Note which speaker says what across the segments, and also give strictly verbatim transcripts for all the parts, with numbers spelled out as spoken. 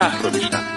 Speaker 1: بحث رو بشنوید.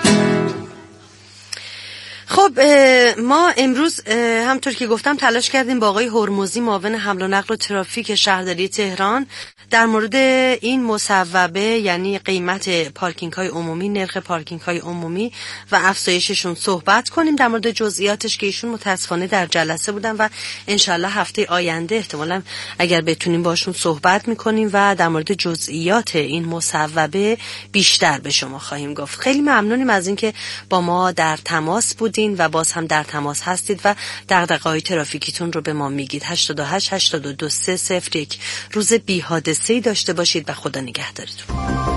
Speaker 2: خب ما امروز همطور که گفتم تلاش کردیم با آقای هرمزی معاون حمل و نقل و ترافیک شهرداری تهران در مورد این مصوبه، یعنی قیمت پارکینگ های عمومی، نرخ پارکینگ های عمومی و افزایششون صحبت کنیم. در مورد جزئیاتش که ایشون متاسفانه در جلسه بودن و انشالله هفته آینده احتمالاً اگر بتونیم باشون صحبت میکنیم و در مورد جزئیات این مصوبه بیشتر به شما خواهیم گفت. خیلی ممنونیم از اینکه با ما در تماس بودین و باز هم در تماس هستید و دغدغه‌های ترافیکیتون رو به ما میگید. هشتاد و هشت هشتاد و دو سه صفر یک. روز بی حادثه‌ای داشته باشید و خدا نگهدارتون.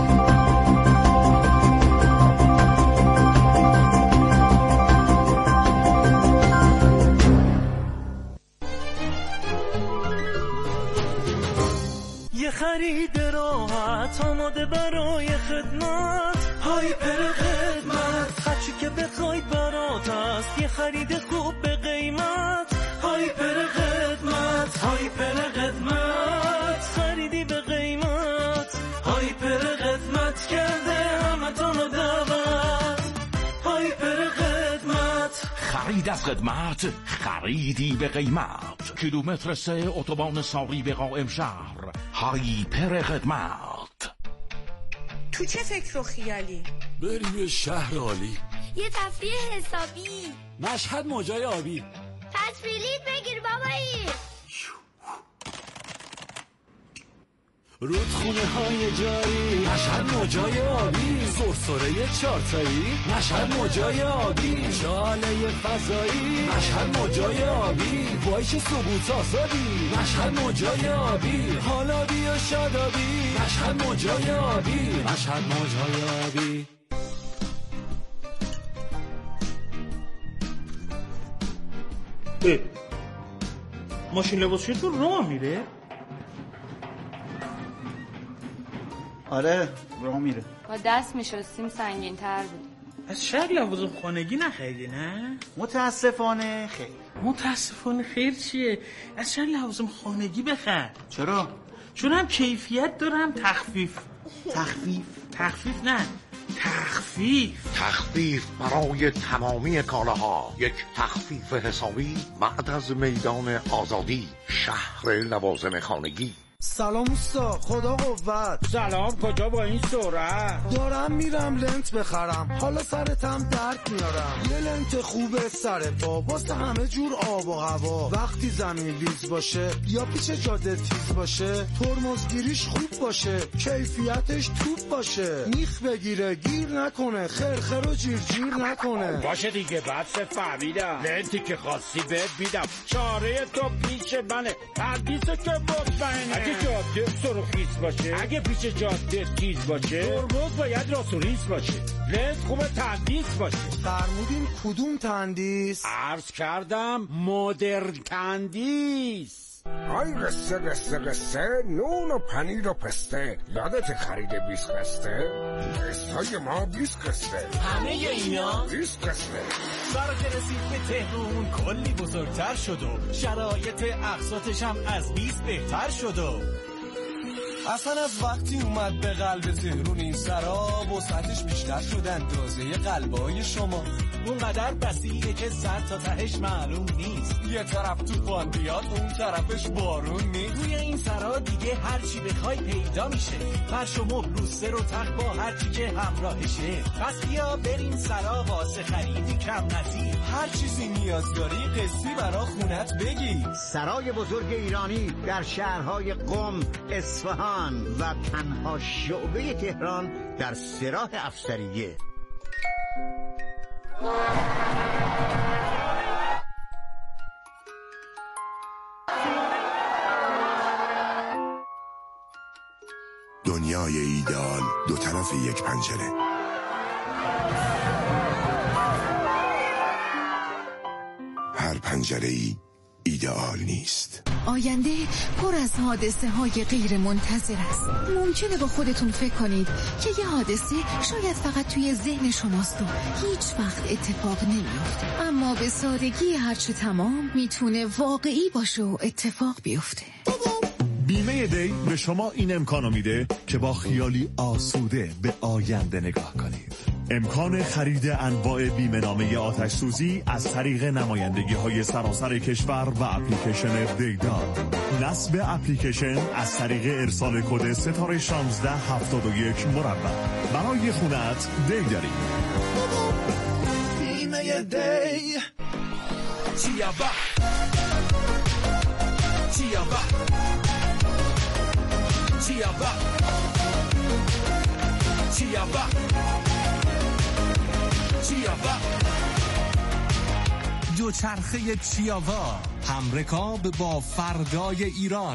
Speaker 3: یه خرید راحت آماده برای خدمت، هایپر خدمت، هرچی که بخواید برات است. یه خرید خوب به قیمت، هایپر خدمت، هایپر خدمت، خریدی به قیمت، هایپر خدمت کرده همتون رو دعوت، هایپر خدمت.
Speaker 4: خرید از خدمت، خریدی به قیمت. کیلومتر سه اتوبان ساری به قائم شهر، هایپر خدمت.
Speaker 5: تو چه فکر و خیالی؟
Speaker 6: بریم یه شهر عالی،
Speaker 7: یه تفریح حسابی،
Speaker 6: مشهد موجای آبی.
Speaker 7: پس بلیط بگیر بابایی.
Speaker 6: رودخونه های جاری، مشهد موجای آبی. سرسره چارتایی، مشهد موجای آبی. شاله فضایی، مشهد موجای آبی. وایش ثبوت آزادی، مشهد موجای آبی. حالا بیا شادابی، مشهد موجای آبی، مشهد موجای آبی.
Speaker 8: ماشین لباسشویی تو راه میره؟
Speaker 9: آره راه میره.
Speaker 10: با دست میشستیم سنگین تر بود.
Speaker 8: از شهر لوازم خانگی نخریدی نه؟
Speaker 9: متاسفانه خیر.
Speaker 8: متاسفانه خیر چیه؟ از شهر لوازم خانگی بخر.
Speaker 9: چرا؟
Speaker 8: چون هم کیفیت داره هم تخفیف.
Speaker 9: تخفیف؟
Speaker 8: تخفیف نه، تخفیف.
Speaker 4: تخفیف برای تمامی کالاها. یک تخفیف حسابی بعد از میدان آزادی، شهر لوازم خانگی.
Speaker 11: سلام اوستا، خدا قوت.
Speaker 12: سلام، کجا با این سرعت؟
Speaker 11: دارم میرم لنت بخرم، حالا سرتم درد میارم. یه لنت خوبه سر پا واسه همه جور آب و هوا. وقتی زمین لیز باشه یا پیچ جاده تیز باشه، ترمزگیریش خوب باشه، کیفیتش توپ باشه. میخ بگیره گیر نکنه، خرخر و جیر جیر نکنه.
Speaker 12: باشه دیگه، بس فهمیدم. لنتی که خواستی بهت میدم، چاره تو پیش منه. پردیسو که مطمئنه جاده سرخیز باشه، اگه پیش جاده تیز باشه، ترمز باید راست و ریز باشه، لنز خوبه تندیس باشه.
Speaker 11: فرمودین کدوم تندیس؟
Speaker 12: عرض کردم مدرن تندیس.
Speaker 13: های قصه قصه قصه، نون و پنیر و پسته. یادت خرید بیست قصه؟ قصه ما بیست قصه،
Speaker 3: همه اینا
Speaker 13: بیست قصه.
Speaker 3: سارا که رسید به تهرون کلی بزرگتر شد و شرایط اقساطش هم از بیست بهتر شد و اصلا از وقتی اومد به قلب تهرون این سرا وسعتش بیشتر شد اندازه قلبای شما. اونقدر بسیعه که سر تا تهش معلوم نیست. یه طرف طوفان بیاد اون طرفش بارون نیست. توی این سرا دیگه هر چی بخوای پیدا میشه، فرش و مبل و سر و تخت با هر چی که همراهشه. پس بیا بریم سرا واسه خریدی کم نظیر. هر چیزی نیاز داری قصی برا خونت بگی.
Speaker 14: سرای بزرگ ایرانی در شهرهای قم، اصفهان و تنها شعبه تهران در سراح افسریه.
Speaker 15: دنیای ایدئال دو طرف یک پنجره. هر پنجره‌ای ایدئال نیست.
Speaker 16: آینده پر از حادثه های غیر منتظر است. ممکنه با خودتون فکر کنید که یه حادثه شاید فقط توی ذهن شماست و هیچ وقت اتفاق نمیفته، اما به سادگی هرچه تمام میتونه واقعی باشه و اتفاق بیفته.
Speaker 17: بیمه دی به شما این امکانو میده که با خیالی آسوده به آینده نگاه کنید. امکان خرید انواع بیمه‌نامه آتش سوزی از طریق نمایندگی های سراسر کشور و اپلیکیشن دیدار. نصب اپلیکیشن از طریق ارسال کد ستاره شانزده هفتاد و یک مربع. برای خونت دی داریم.
Speaker 6: بیمه دی چیابا چیابا چیابا چیابا چیابا دوچرخه چیاوا، همرکاب با فردای ایران.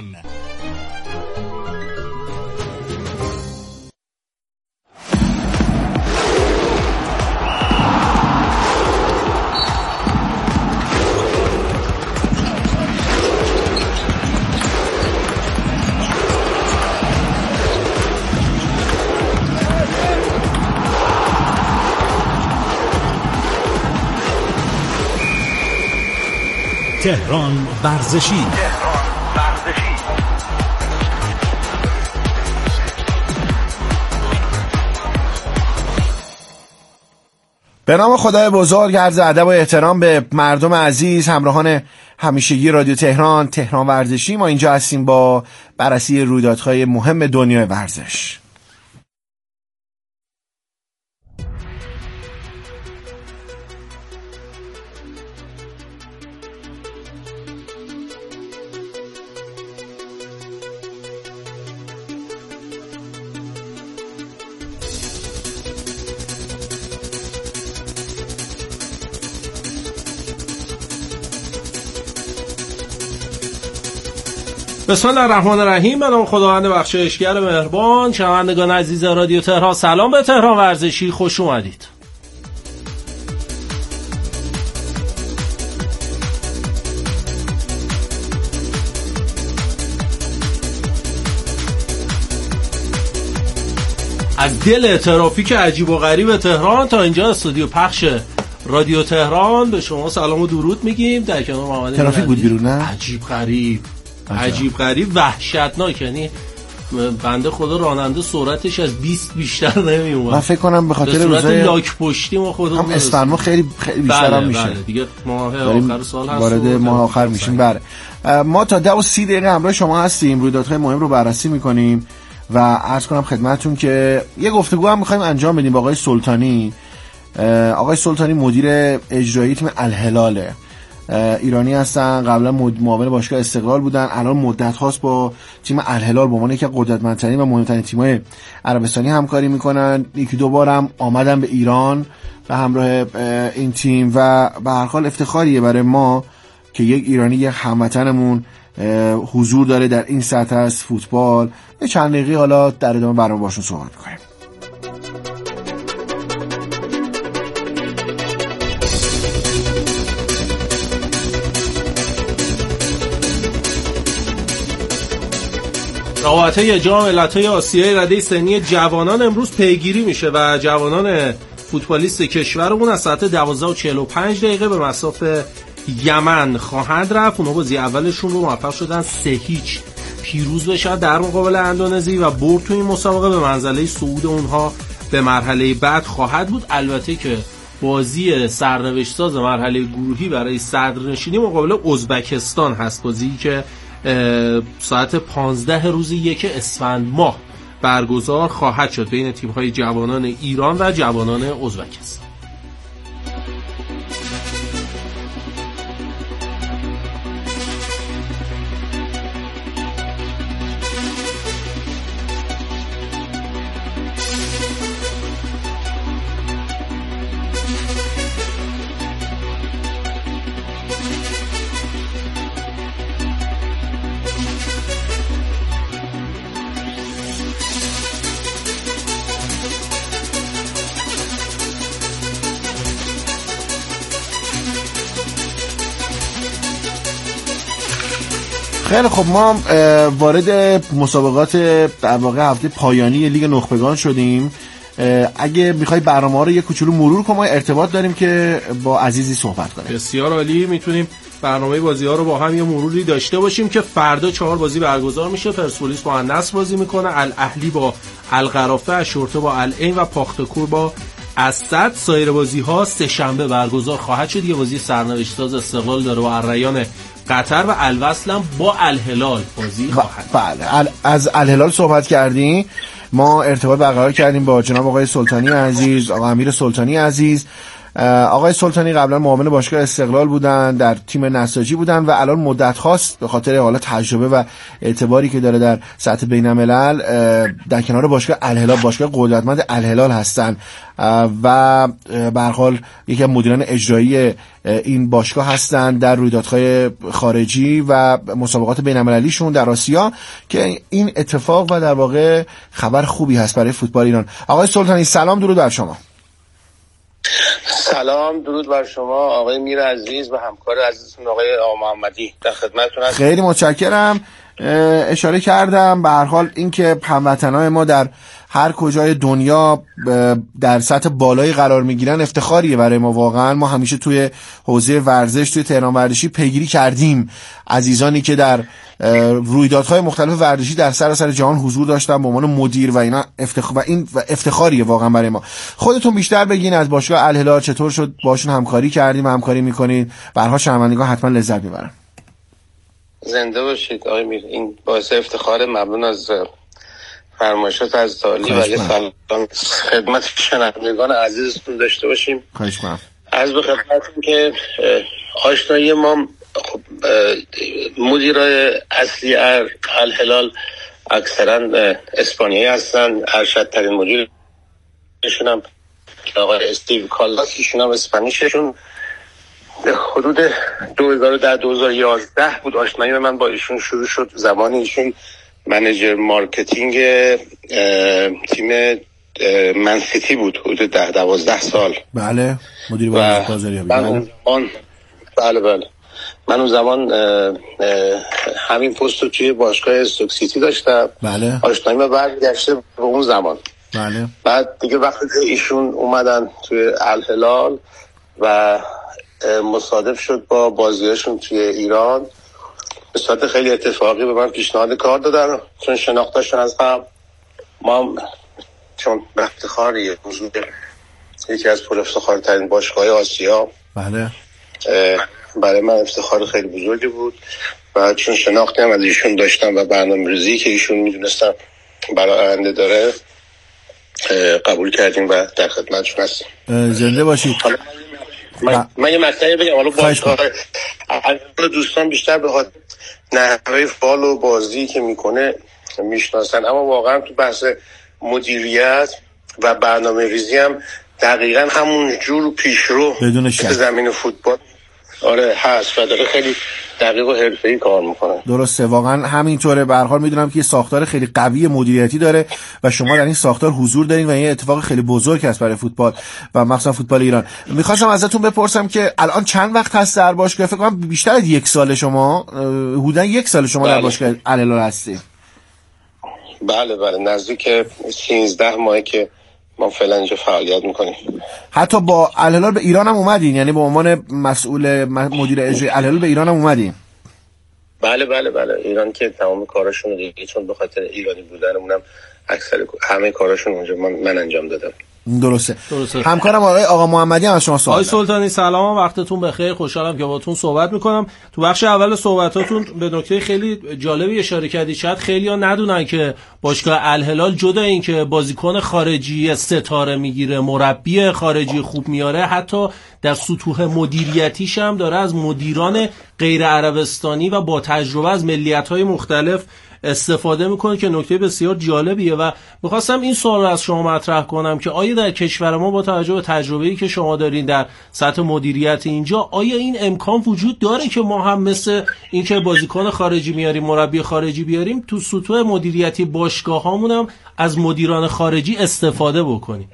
Speaker 1: تهران ورزشی.
Speaker 18: به نام خدای بزرگ، عرض ادب و احترام به مردم عزیز، همراهان همیشگی رادیو تهران، تهران ورزشی. ما اینجا هستیم با بررسی رویدادهای مهم دنیای ورزش.
Speaker 19: بسم الله الرحمن الرحیم. به نام خداوند بخشایشگر مهربان. شنوندگان عزیز رادیو تهران، سلام به تهران ورزشی، خوش اومدید. از دل ترافیک عجیب و غریب تهران تا اینجا استودیو پخش رادیو تهران به شما سلام و درود میگیم. در کنار محمد
Speaker 18: ترافیک بود بیرون، نه؟
Speaker 19: عجیب غریب عجیب غریب وحشتناک. یعنی بنده خدا راننده سرعتش از بیست بیشتر نمیومد.
Speaker 18: من فکر کنم به خاطر
Speaker 19: روزای لاک پشتی ما خودمون
Speaker 18: هم اسفرما خیلی خیلی بیشتر هم میشه.
Speaker 19: بله دیگه ماه آخر سال هست،
Speaker 18: وارد ماه آخر میشیم. بله ما تا ده و سی دقیقه همراه شما هستیم، رویدادهای مهم رو بررسی میکنیم و عرض کنم خدمتتون که یه گفتگو هم میخوایم انجام بدیم با آقای سلطانی. آقای سلطانی مدیر اجرایی تیم الهلاله، ایرانی هستن، قبلا معاون باشگاه استقلال بودن، الان مدت هاست با تیم الهلال به عنوان یکی از قدرتمندترین و مهمترین تیم‌های عربستانی همکاری میکنن. یکی دو بارم آمدن به ایران به همراه این تیم و به هر حال افتخاریه برای ما که یک ایرانی، یک هموطنمون حضور داره در این سطح از فوتبال. یه چند دقیقه حالا در ادامه برنامه باشون صحبت کنیم.
Speaker 19: رقابت‌های جام ملت‌های آسیایی رده سنی جوانان امروز پیگیری میشه و جوانان فوتبالیست کشورمون از ساعت دوازده و چهل و پنج دقیقه به مصاف یمن خواهند رفت. اونها بازی اولشون رو موفق شدن سه هیچ پیروز بشن در مقابل اندونزی و برد تو این مسابقه به منزله صعود اونها به مرحله بعد خواهد بود. البته که بازی سرنوشت ساز مرحله گروهی برای صدرنشینی مقابل ازبکستان هست، بازی که ساعت پانزده روز یک اسفند ماه برگزار خواهد شد بین تیم‌های جوانان ایران و جوانان ازبکستان.
Speaker 18: خیلی خب، ما وارد مسابقات در واقع هفته پایانی لیگ نخبگان شدیم. اگه میخوای برنامه ها رو یه کوچولو مرور کنم، ما ارتباط داریم که با عزیزی صحبت کنیم.
Speaker 19: بسیار عالی، میتونیم برنامه بازی ها رو با هم یه مروری داشته باشیم که فردا چهار بازی برگزار میشه. پرسپولیس با النصر بازی میکنه، الاهلی با القرافه، اشورته با العین و پاختکور با از صد سایر بازی‌ها سه شنبه برگزار خواهد شد. یه بازی سرنوشت ساز استقلال داره با الریان قطر و الوصل هم با الهلال بازی خواهد.
Speaker 18: بله، از الهلال صحبت کردیم، ما ارتباط برقرار کردیم با جناب آقای سلطانی عزیز، آقا امیر سلطانی عزیز. آقای سلطانی قبلا معاون باشگاه استقلال بودن، در تیم نساجی بودن و الان مدت هاست به خاطر حالا تجربه و اعتباری که داره در سطح بین‌الملل در کنار باشگاه الهلال، باشگاه قدرتمند الهلال هستن و به هر حال یکی از مدیران اجرایی این باشگاه هستن در رویدادهای خارجی و مسابقات بین‌المللیشون در آسیا، که این اتفاق و در واقع خبر خوبی هست برای فوتبال ایران. آقای سلطانی سلام، درود بر شما.
Speaker 20: سلام، درود بر شما آقای میر عزیز و همکار عزیزتون آقای آقا محمدی، در خدمتتون هستم.
Speaker 18: خیلی متشکرم. اشاره کردم به هر حال اینکه هموطنان ما در هر کجای دنیا در سطح بالایی قرار میگیرن افتخاریه برای ما. واقعا ما همیشه توی حوزه ورزش، توی تهران ورزشی پیگیری کردیم عزیزانی که در رویدادهای مختلف ورزشی در سراسر جهان حضور داشتن به عنوان مدیر و اینا، افتخار و این افتخاریه واقعا برای ما. خودتون بیشتر بگین از باشگاه الهلال چطور شد باشون همکاری کردیم و همکاری میکنید؟ به هر حال شنوندگان حتما لذت میبرن.
Speaker 20: زنده باشید آقای میر، این باعث افتخار. ممنون از فرمایشات از تعالی و یه سلام خدمت شنوندگان عزیزتون داشته باشیم.
Speaker 18: خواهش می‌کنم.
Speaker 20: عرض به خدمتتون که آشنایی ما خب مدیرای اصلی الهلال اکثرا اسپانیایی هستن. ارشدترین مدیرشون هم آقای استیو کالاس، ایشون هم اسپانیششون. حدود دو هزار و ده دو هزار و یازده بود آشنایی من با ایشون شروع شد. زمانی ایشون منیجر مارکتینگ تیم منسیتی بود، حدود ده دوازده سال.
Speaker 18: بله، مدیر بازاریابی.
Speaker 20: من اون بله بله من اون زمان اه اه همین پست رو توی باشگاه استوک سیتی داشتم.
Speaker 18: بله.
Speaker 20: آشنایی من برگشته به اون زمان.
Speaker 18: بله.
Speaker 20: بعد دیگه وقتی ایشون اومدن توی الهلال و مصادف شد با بازیاشون توی ایران، به صورت خیلی اتفاقی به من پیشنهاد کار دادن، چون شناختشون از هم. ما چون به افتخاری حضور یکی از پر افتخار ترین باشگاه آسیا،
Speaker 18: بله،
Speaker 20: برای من افتخار خیلی بزرگی بود و چون شناختی هم از ایشون داشتم و برنامه‌ریزی که ایشون میدونستم برای آینده داره، قبول کردیم و در خدمتشون هستیم.
Speaker 18: زنده باشید.
Speaker 20: من, من یه مطلبی بگم، حالا باشگاه دوستان بیشتر به خاطر نحوه فال و بازی که میکنه میشناسن، اما واقعا تو بحث مدیریت و برنامه ریزی هم دقیقا همون جور پیشرو
Speaker 18: بدون شک
Speaker 20: زمین فوتبال آره هست و داره خیلی دقیق و حرفه‌ای کار میکنه.
Speaker 18: درسته، واقعا همینطوره. به هر حال میدونم که یه ساختار خیلی قوی مدیریتی داره و شما در این ساختار حضور دارین و این اتفاق خیلی بزرگ است برای فوتبال و مخصوصا فوتبال ایران. میخواستم ازتون بپرسم که الان چند وقت هست در باشگاه؟ فکر کنم بیشتر از یک سال شما، حدوداً یک سال شما بله. در باشگاه الهلال هستید.
Speaker 20: بله بله، نزدیک سیزده ماهه که ما فعلا اینجا فعالیت میکنیم.
Speaker 18: حتی با الهلال به ایران هم اومدین؟ یعنی به عنوان مسئول مدیر اجرایی الهلال به ایران هم اومدین؟
Speaker 20: بله بله بله، ایران که تمام کاراشون رو دیگه، چون به خاطر ایرانی بودنمونم اکثر همه کاراشون اونجا من, من انجام دادم.
Speaker 18: درسته. درسته. همکارم آقای آقا محمدی هم از شما سوال.
Speaker 19: آقای سلطانی سلام، وقتتون بخیر. خوشحالم که باهاتون صحبت میکنم. تو بخش اول صحبتاتون به نکته خیلی جالبی اشاره کردید. شاید خیلی‌ها ندونن که باشگاه الهلال جدا این که بازیکن خارجی ستاره میگیره، مربی خارجی خوب میاره، حتی در سطوح مدیریتیش هم داره از مدیران غیر عربستانی و با تجربه از ملیت‌های مختلف استفاده میکنه که نکته بسیار جالبیه. و میخواستم این سوال رو از شما مطرح کنم که آیا در کشور ما با توجه به تجربه‌ای که شما دارین در سطح مدیریت اینجا، آیا این امکان وجود داره که ما هم مثل این که بازیکن خارجی میاریم، مربی خارجی بیاریم، تو سطوح مدیریتی باشگاه هامون هم از مدیران خارجی استفاده بکنیم؟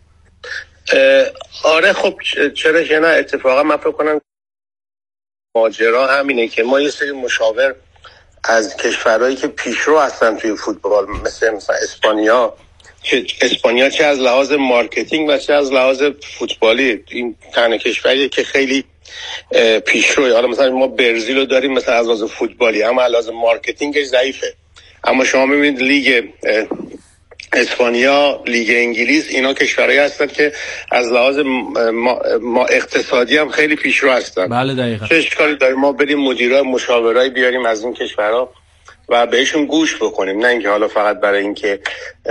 Speaker 20: آره خب چرا که نه. اتفاقا من فکر کنم ماجرا همینه که ما یه سری مشاور از کشورهایی که پیشرو هستن توی فوتبال، مثل مثلا اسپانیا، که اسپانیا چه از لحاظ مارکتینگ و چه از لحاظ فوتبالی این تنها کشوریه که خیلی پیشروه. حالا مثلا ما برزیل رو داریم مثلا از لحاظ فوتبالی، اما از لحاظ مارکتینگش ضعیفه. اما شما ببینید لیگ اسپانیا، لیگ انگلیس، اینا کشورهایی هستن که از لحاظ ما, ما اقتصادی هم خیلی پیشرو هستن.
Speaker 19: بله دقیقاً.
Speaker 20: چه اشکالی داره ما بریم مدیرای مشاورای بیاریم از این کشورها و بهشون گوش بکنیم، نه اینکه حالا فقط برای اینکه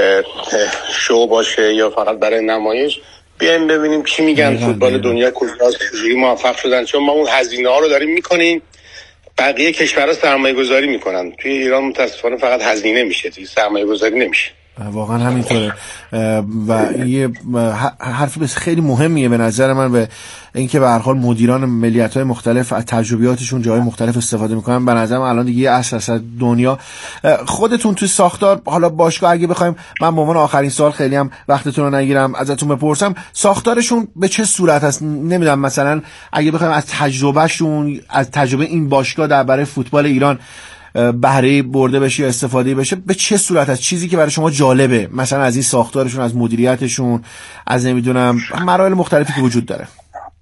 Speaker 20: شو باشه یا فقط برای نمایش بیایم ببینیم چی میگن فوتبال دنیا کجاست، چجوری موفق شدن. چون ما اون هزینه ها رو داریم میکنیم، بقیه کشورها سرمایه گذاری میکنن. توی ایران متاسفانه فقط هزینه میشه، توی سرمایه گذاری نمیشه.
Speaker 18: واقعا همینطوره و یه حرف بس خیلی مهمیه به نظر من، به اینکه به هر حال مدیران ملیت‌های مختلف از تجربیاتشون جای مختلف استفاده میکنن. به نظر من الان دیگه یه اصل از دنیا خودتون توی ساختار، حالا باشگاه اگه بخوایم، من به عنوان آخرین سوال خیلی هم وقتتون رو نگیرم ازتون بپرسم، ساختارشون به چه صورت هست؟ نمیدونم مثلا اگه بخوایم از تجربهشون، از تجربه این باشگاه در برای فوتبال ایران بهره برده بشه یا استفاده بشه، به چه صورت است؟ چیزی که برای شما جالبه مثلا از این ساختارشون، از مدیریتشون، از نمیدونم مراحل مختلفی که وجود داره.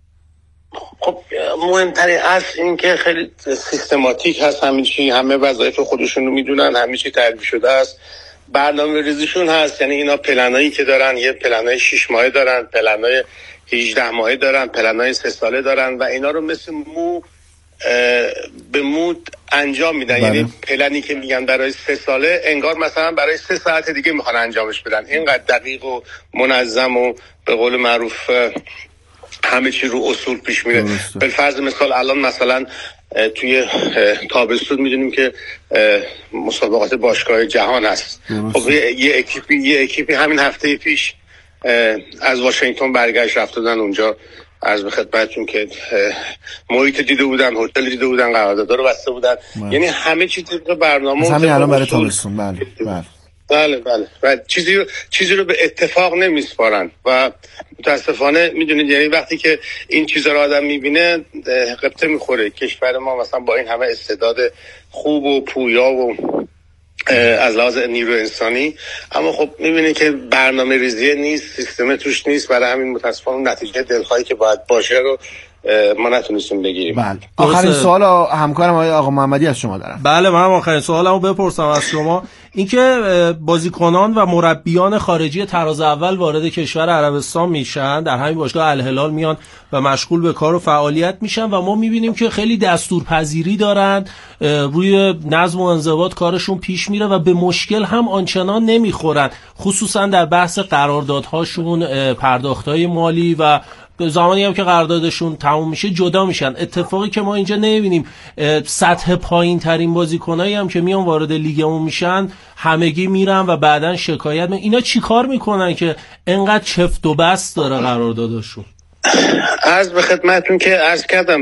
Speaker 20: خب مهمترین اصل این که خیلی سیستماتیک هست، همه چی، همه وظایف خودشون رو میدونن، همه چی تعریف شده است، برنامه ریزیشون هست. یعنی اینا پلنایی که دارن، یه پلنای شش ماهه دارن، پلنای هجده ماهه دارن، پلنای سه ساله دارن و اینا رو مثل مو به مود انجام میدن. بله. یعنی پلنی که میگن برای سه ساله انگار مثلا برای سه ساعت دیگه میخوان انجامش بدن. اینقدر دقیق و منظم و به قول معروف همه چی رو اصول پیش میره. به فرض مثال الان مثلا توی تابستون میدونیم که مسابقات باشگاه جهان هست. خب یه اکیپی یه اکیپی همین هفته پیش از واشنگتن برگشت، رفته بودن اونجا. عرض به خدمتتون که محیط دیده بودن، هتل دیده بودن، قراردادها رو بسته بودن. بله. یعنی همه چیز طبق برنامه.
Speaker 18: همین الان برای تابستون. بله بله
Speaker 20: بله بله و چیزی رو چیزی رو به اتفاق نمیسپارن و متاسفانه میدونید، یعنی وقتی که این چیزا رو آدم میبینه قبطه میخوره. کشور ما مثلا با این همه استعداد خوب و پویا و از لحاظ نیرو انسانی، اما خب میبینید که برنامه ریزی نیست، سیستم توش نیست، برای همین متاسفانه نتیجه دلخواهی که باید باشه رو ما نتونستیم بگیریم.
Speaker 18: بله. آخرین سوال همکارم آقای آقا محمدی از شما دارم.
Speaker 19: بله من هم آخرین سوالمو بپرسم از شما، اینکه بازیکنان و مربیان خارجی طراز اول وارد کشور عربستان میشن، در همین باشگاه الهلال میان و مشغول به کار و فعالیت میشن و ما میبینیم که خیلی دستورپذیری دارن، روی نظم و انضباط کارشون پیش میره و به مشکل هم آنچنان نمیخورن، خصوصا در بحث قراردادهاشون، پرداختهای مالی و زمانی هم که قراردادشون تموم میشه جدا میشن. اتفاقی که ما اینجا نمیبینیم. سطح پایین ترین بازیکنایی هم که میان وارد لیگمون میشن همگی میرن و بعدن شکایت می... اینا چی کار میکنن که انقدر چفت و بست داره قراردادشون؟
Speaker 20: عرض به خدمتتون که عرض کردم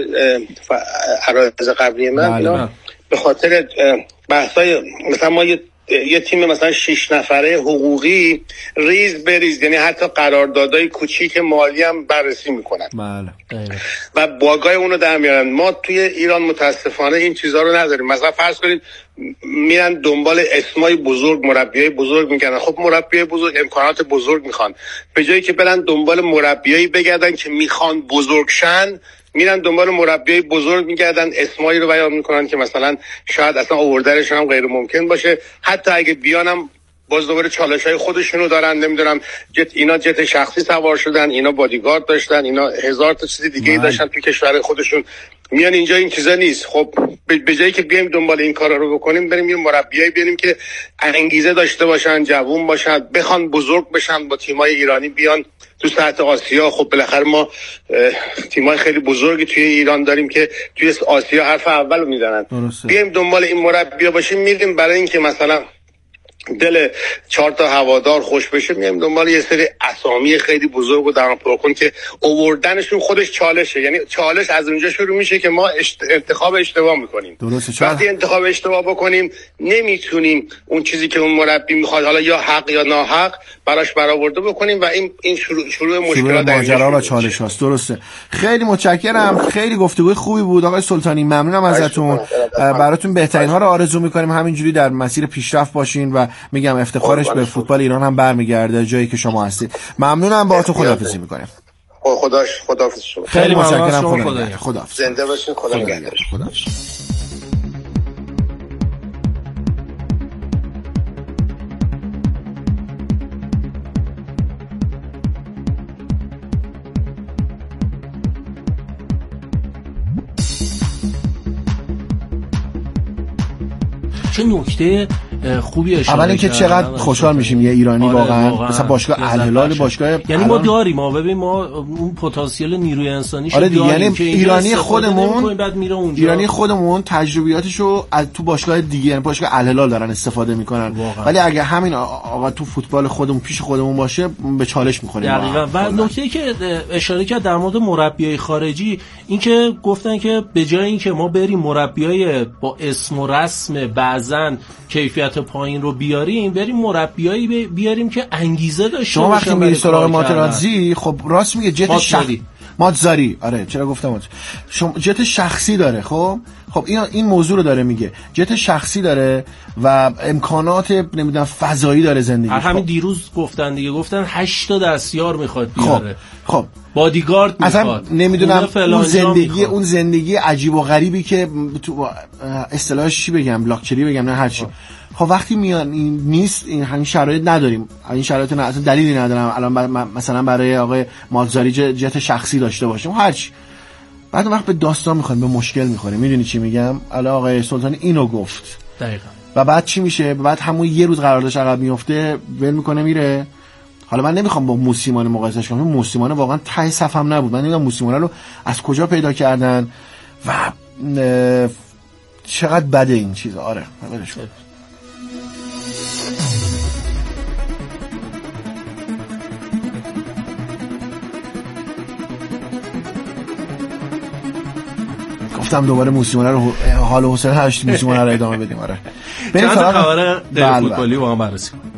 Speaker 20: عرایض قبلی من اینا به خاطر بحثای مثلا ما یه یه تیم مثلا شش نفره حقوقی ریز بریز، یعنی حتی قراردادهای کوچیک مالی هم بررسی میکنن.
Speaker 18: بله.
Speaker 20: و باگای اونو در میارن. ما توی ایران متاسفانه این چیزها رو نداریم. مثلا فرض کنید میرن دنبال اسمای بزرگ، مربیای بزرگ میگن. خب مربیای بزرگ امکانات بزرگ میخوان، به جایی که برن دنبال مربیایی بگردن که میخوان بزرگشن، میرن دنبال مربیای بزرگ میگردن، اسمایی رو بیان میکنن که مثلا شاید اصلا آوردنشون هم غیر ممکن باشه. حتی اگه بیانم باز دوباره چالش‌های خودشونو دارن. نمیدونم جت اینا جت شخصی سوار شدن، اینا بادیگارد داشتن، اینا هزار تا چیز دیگه ای داشتن توی کشور خودشون. میان اینجا این چیزا نیست. خب به جایی که بیایم دنبال این کارا رو بکنیم، بریم یه مربیایی بیاریم که انگیزه داشته باشن، جوون باشن، بخوان بزرگ بشن، با تیمای ایرانی بیان تو سطح آسیا. خب بالاخره ما تیمای خیلی بزرگی توی ایران داریم که توی آسیا حرف اولو میزنن. بیایم دنبال این مربی‌ها باشیم، میریم برای اینکه مثلا دل چهار تا هوادار خوش بشه، میایم دنبال یه سری اسامی خیلی بزرگ و درام پرکن که اووردنشون خودش چالشه. یعنی چالش از اونجا شروع میشه که ما اشت... انتخاب اشتباه میکنیم. وقتی انتخاب اشتباه بکنیم نمیتونیم اون چیزی که اون مربی میخواد، حالا یا حق یا ناحق، براش برآورده بکنیم و این این شروع شروع مشکلات در
Speaker 18: ماجرا و چالش هاست. درسته. خیلی متشکرم، خیلی گفتگوی خوبی بود آقای سلطانی. ممنونم ازتون. براتون بهترین ها رو آرزو میکنیم، همینجوری در مسیر پیشرفت باشین و میگم افتخارش به فوتبال ایران هم برمیگرده جایی که شما هستید. ممنونم، با تو خداحافظی میکنیم.
Speaker 20: خداش خداحافظ شما.
Speaker 18: خیلی متشکرم. خدا خداحافظ.
Speaker 20: زنده باشین. خدا نگهدار.
Speaker 18: خداحافظ.
Speaker 19: چه نکته خوبی اشاره
Speaker 18: اولا که چقدر خوشحال میشیم یه ایرانی
Speaker 19: آره
Speaker 18: واقعا,
Speaker 19: واقعا.
Speaker 18: مثلا باشگاه الهلال باشگاه
Speaker 19: یعنی
Speaker 18: الان...
Speaker 19: ما داریم ما ببین ما اون پتانسیل نیروی انسانیشو
Speaker 18: آره
Speaker 19: داریم
Speaker 18: یعنی
Speaker 19: که
Speaker 18: ایرانی خودمون
Speaker 19: بعد میره اونجا.
Speaker 18: ایرانی خودمون تجربیاتشو از تو باشگاه دیگه یعنی باشگاه الهلال دارن استفاده میکنن ولی اگه همین آقا تو فوتبال خودمون پیش خودمون باشه به چالش میخوریم.
Speaker 19: دقیقاً. و نکته که اشاره کرد در مورد مربیای خارجی این که گفتن که به جای اینکه ما بریم مربیای با اسم و رسم بعضن کیفیت پایین رو بیاریم بریم مربیایی بیاریم که انگیزه داشته
Speaker 18: باشن. شما وقتی میری سراغ ماتراتزی خب راست میگه جت شخصی ماتزاری آره چرا گفتم شما جت شخصی داره خب خب این این موضوع رو داره میگه جت شخصی داره و امکانات نمیدونم فضایی داره زندگی.
Speaker 19: همین دیروز گفتن دیگه گفتن هشت تا دستیار میخواد بیاره.
Speaker 18: خب خب
Speaker 19: بادیگارد میخواد.
Speaker 18: اصلا نمیدونم اون زندگی میخواد. اون زندگی عجیب و غریبی که تو اصطلاحش چی بگم لاکچری بگم نه هر چی. خب وقتی میان این نیست این همین شرایط نداریم این شرایط نه اصلا دلیلی ندارم الان بر... مثلا برای آقای مالزاری جت شخصی داشته باشیم هر چی. بعد وقت به داستان میخوایم به مشکل میخوریم. میدونی چی میگم؟ الان آقای سلطانی اینو گفت
Speaker 19: دقیقاً
Speaker 18: و بعد چی میشه؟ بعد همون یه روز قراردادش عقب میفته ول میکنه میره. حالا من نمیخوام با موسیمانه مقایسهش کنم موسیمانه واقعا ته صفم نبود. من نمیدونم موسیمانه رو از کجا پیدا کردن و چقدر بده این چیز. آره ولش کن. گفتم دوباره موسیمانه رو حال و حوصله هشت موسیمانه رو ادامه بدیم. آره
Speaker 19: چند تا خبر غیر فوتبالی با هم بررسی کنیم.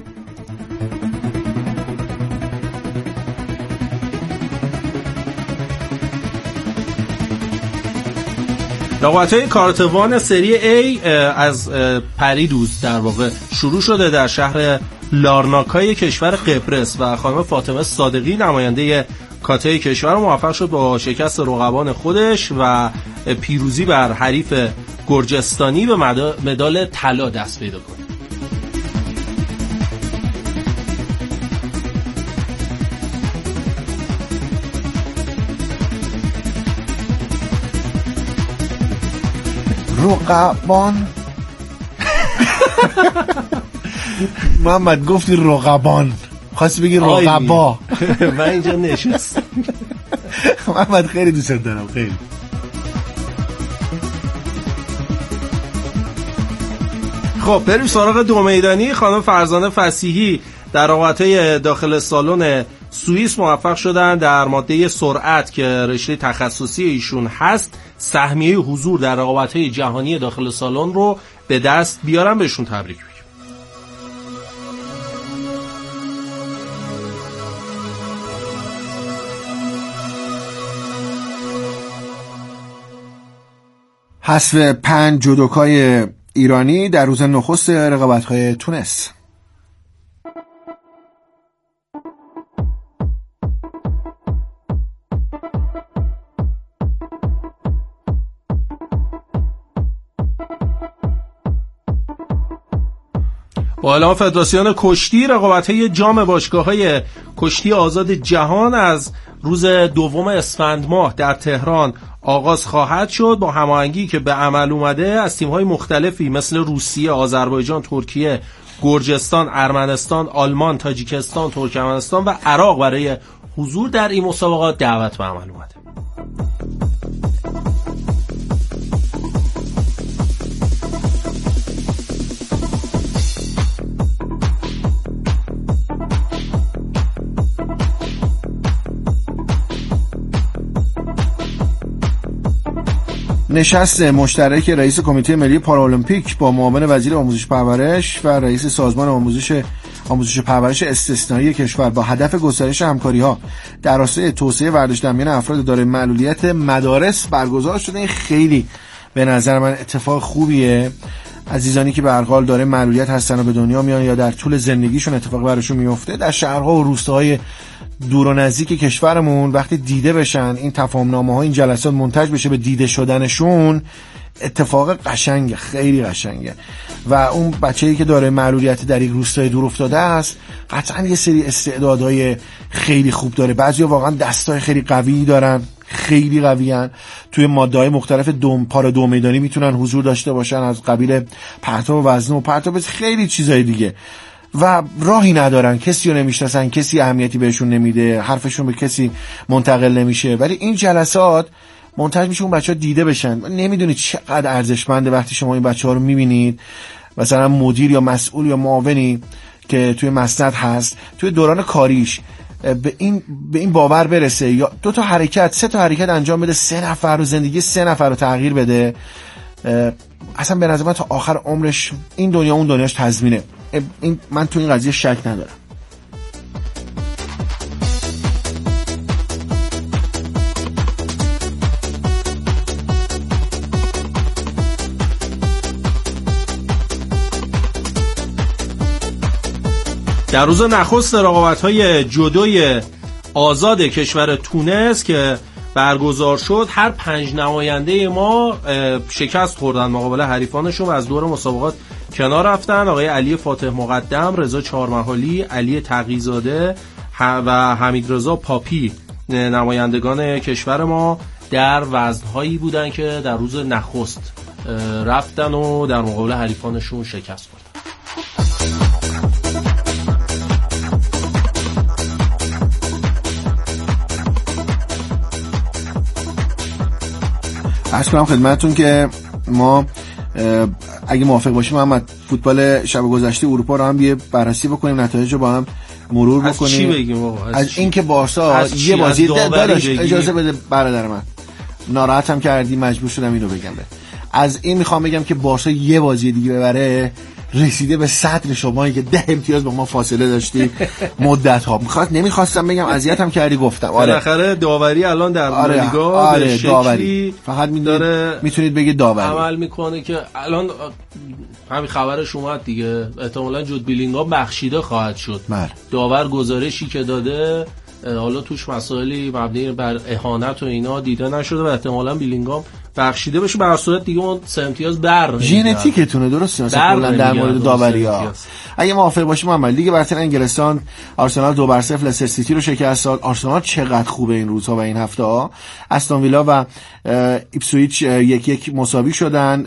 Speaker 19: رقابت‌های کارتوان سری A از پریدوز در واقع شروع شده در شهر لارناکای کشور قبرس و خانم فاطمه صادقی نماینده کاته کشور موفق شد با شکست رقبان خودش و پیروزی بر حریف گرجستانی به مدال طلا دست پیدا کنه.
Speaker 18: رقبان محمد گفتی رقبان خواستی بگی رقبا.
Speaker 19: من اینجا نشستم.
Speaker 18: محمد خیلی دوست دارم خیلی.
Speaker 19: خب بریم سراغ دو میدانی. خانم فرزانه فصیحی در رقابت‌های داخل سالن سوئیس موفق شدن در ماده سرعت که رشته تخصصی ایشون هست سهمیه حضور در رقابت‌های جهانی داخل سالن رو به دست بیارن. بهشون تبریک میگم.
Speaker 18: حذف پنج جودوکای ایرانی در روز نخست رقابت‌های تونس.
Speaker 19: با اعلام فدراسیون کشتی رقابت‌های جام باشگاه‌های کشتی آزاد جهان از روز دوم اسفند ماه در تهران آغاز خواهد شد با هماهنگی که به عمل اومده از تیم‌های مختلفی مثل روسیه، آذربایجان، ترکیه، گرجستان، ارمنستان، آلمان، تاجیکستان، ترکمنستان و عراق برای حضور در این مسابقات دعوت به عمل اومده.
Speaker 18: نشست مشترک رئیس کمیته ملی پارالمپیک با معاون وزیر آموزش پرورش و رئیس سازمان آموزش آموزش پرورش استثنایی کشور با هدف گسترش همکاری‌ها در راستای توسعه ورزش در میان افراد دارای معلولیت مدارس برگزار شده. این خیلی به نظر من اتفاق خوبیه. عزیزانی که به هر حال داره معلولیت هستن و به دنیا میان یا در طول زندگیشون اتفاق براشون میفته در شهرها و روستاهای دور و نزدیک کشورمون وقتی دیده بشن این تفاهمنامه‌ها این جلسات منتج بشه به دیده شدنشون اتفاق قشنگه خیلی قشنگه و اون بچه‌ای که داره معلولیت در یک روستای دور افتاده است قطعا یه سری استعدادهای خیلی خوب داره. بعضیا واقعا دستای خیلی قوی دارن خیلی قویان. توی ماده‌های مختلف دوم پارا دو میدانی میتونن حضور داشته باشن، از قبیل پرتاب وزنه و پرتاب خیلی چیزای دیگه، و راهی ندارن، کسی رو نمیشناسن، کسی اهمیتی بهشون نمیده، حرفشون به کسی منتقل نمیشه. ولی این جلسات منتج میشه اون بچه‌ها دیده بشن. نمیدونید چقدر ارزشمنده وقتی شما این بچه‌ها رو میبینید، مثلا مدیر یا مسئول یا معاونی که توی مسند هست توی دوران کاریش به این به این باور برسه یا دو تا حرکت سه تا حرکت انجام بده، سه نفر رو زندگی سه نفر رو تغییر بده. اصلا به نظر من تا آخر عمرش این دنیا اون دنیاش تضمینه. این من تو این قضیه شک ندارم.
Speaker 19: در روز نخست رقابت‌های جودوی آزاد کشور تونس که برگزار شد، هر پنج نماینده ما شکست خوردن مقابل حریفانشون و از دور مسابقات کنار رفتن. آقای علی فاتح مقدم، رضا چهارمحالی، علی تقی‌زاده و حمیدرضا پاپی نمایندگان کشور ما در وزن‌هایی بودن که در روز نخست رفتن و در مقابل حریفانشون شکست خوردن.
Speaker 18: عرض کنم خدمتتون که ما اگه موافق باشیم محمد فوتبال شب گذشته اروپا رو هم یه بررسی بکنیم، نتایج رو با هم مرور بکنیم.
Speaker 19: از چی بگیم آقا؟ از,
Speaker 18: از این که بارسا یه بازی داداش اجازه بده برادر من، ناراحتم کردی مجبور شدم اینو بگم. به از این میخوام بگم که بارسا یه بازی دیگه ببره رسیده به سطر شمایی که ده امتیاز با ما فاصله داشتی مدت ها. میخواد نمیخواستم بگم، اذیتم کردی گفتم. آره
Speaker 19: بالاخره داوری الان در
Speaker 18: آره.
Speaker 19: لالیگا
Speaker 18: آره.
Speaker 19: به شکلی
Speaker 18: داوری. فقط میداره میتونید بگید داوری
Speaker 19: عمل میکنه که الان همین خبرش اومد دیگه، احتمالاً جود بیلینگام بخشیده خواهد شد.
Speaker 18: بله.
Speaker 19: داور گزارشی که داده حالا توش مسائلی مبنی بر اهانت و اینا دیده نشده و احتمالاً بیلینگام بخشیده بشه. به هر صورت دیگه اون سه امتیاز بر
Speaker 18: ژنتیکتونه، درسته؟ مثلا کلا در مورد داوری‌ها اگه موافق باشیم عمل لیگ برتر انگلستان آرسنال دو بر صفر لستر سیتی رو شکست داد. آرسنال چقدر خوبه این روزها و این هفته ها. استون ویلا و ایپسویچ یک یک مساوی شدن.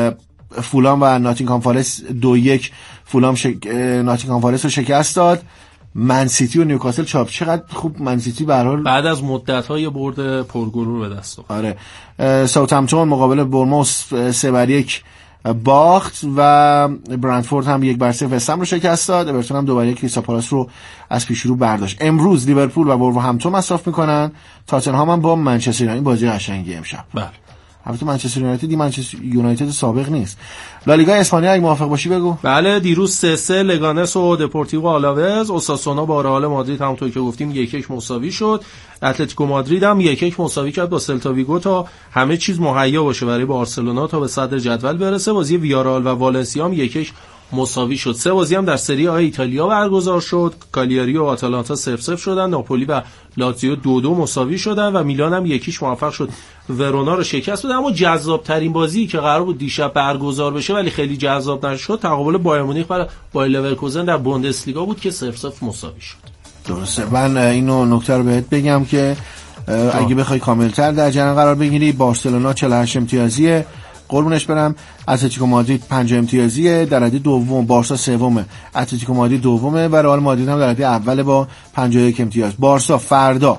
Speaker 18: فولام و ناتینگهام فارست دو یک فولام شک... ناتینگهام فارست رو شکست داد. من سیتی و نیوکاسل چاپ. چقدر خوب من سیتی به هر حال
Speaker 19: بعد از مدت‌های برد پرگرور به دست آورد.
Speaker 18: آره. ساوثهمپتون مقابل برنموث سه بر یک باخت و برنتفورد هم یک بر صفر وستهم رو شکست داد. اورتون هم دو بر یک کریستال پالاس رو از پیش رو برداشت. امروز لیورپول و وولورهمپتون مصاف میکنن. تاتنهام هم با منچستر یونایتد بازی قشنگی امشب.
Speaker 19: بله.
Speaker 18: البته منچستر یونایتد دی منچستر یونایتد سابق نیست. لالیگا اسپانیا اگه موافق باشی بگو.
Speaker 19: بله دیروز سه سه لگانس و دپورتیو آلاوز، اوساسونا با رئال مادرید همونطور که گفتیم یک یک مساوی شد. اتلتیکو مادرید هم یک یک مساوی کرد با سلتا ویگو تا همه چیز مهیا باشه برای بارسلونا تا به صدر جدول برسه. بازی ویارال و والنسیا هم یک یک مساوی شد. سه بازی هم در سری آ ایتالیا برگزار شد. کالیاری و آتالانتا صفر صفر شدن. ناپولی و لاتزیو دو دو مساوی شدن و میلان هم یکیش موفق شد ورونا رو شکست بده. اما جذاب ترین بازی که قرار بود دیشب برگزار بشه ولی خیلی جذاب نشد تقابل بایر مونیخ و بایر لورکوزن در بوندسلیگا بود که صفر صفر مساوی شد.
Speaker 18: درسته. من اینو نکته رو بهت بگم که اگه بخوای کاملتر در جریان قرار بگیری، بارسلونا چهل و هشت امتیازیه قربونش برم، اتلتیکو مادرید پنجاه امتیازیه، در رده دوم بارسا سومه، اتلتیکو مادرید دومه و رئال مادرید هم در رده اول با پنجاه و یک امتیاز. بارسا فردا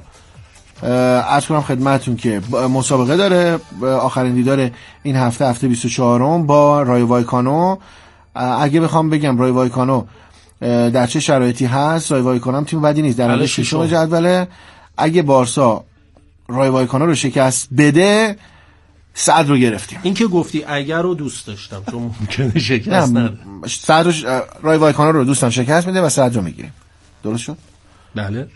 Speaker 18: عرض کنم خدمتتون که مسابقه داره، آخرین دیدار این هفته هفته بیست و چهارم با رایو وایکانو. اگه بخوام بگم رایو وایکانو در چه شرایطی هست، رایو وایکانو هم تیم بدی نیست، در رده ششم جدوله. اگه بارسا رایو وایکانو رو شکست بده صدر رو گرفتیم.
Speaker 19: این که گفتی اگر رو دوست داشتم چون ممکنه شکست نده.
Speaker 18: صدر رای وایکانو رو دوستان شکست میده و صدر رو میگیریم. درست شد؟
Speaker 19: بله.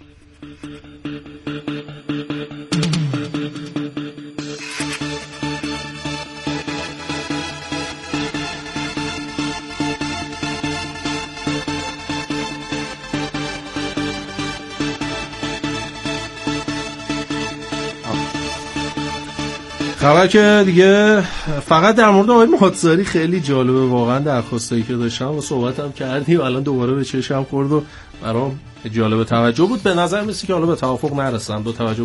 Speaker 19: خبر که دیگه فقط در مورد آقای ماتزاری خیلی جالبه واقعا، درخواستایی که داشتم و صحبتم کردیم الان دوباره به چشم خورد و برام جالب توجه بود. به نظر میسی که حالا به توافق نرسن با توجه